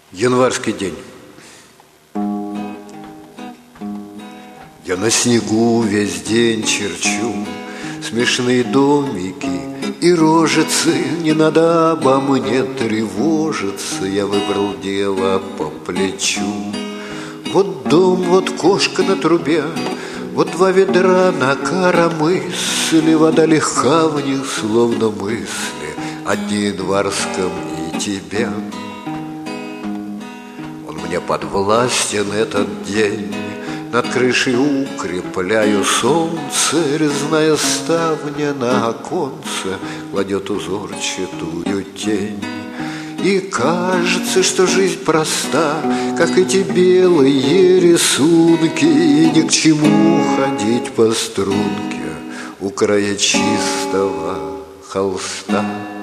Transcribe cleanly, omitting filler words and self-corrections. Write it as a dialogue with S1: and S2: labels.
S1: Январский день. Я на снегу весь день черчу смешные домики и рожицы. Не надо обо мне тревожиться, я выбрал дело по плечу. Вот дом, вот кошка на трубе, вот два ведра на коромысле. Вода легка в них, словно мысли о январском и тебе. Он мне подвластен этот день, над крышей укрепляю солнце. Резная ставня на оконце кладет узорчатую тень. И кажется, что жизнь проста, как эти белые рисунки, и ни к чему ходить по струнке у края чистого холста.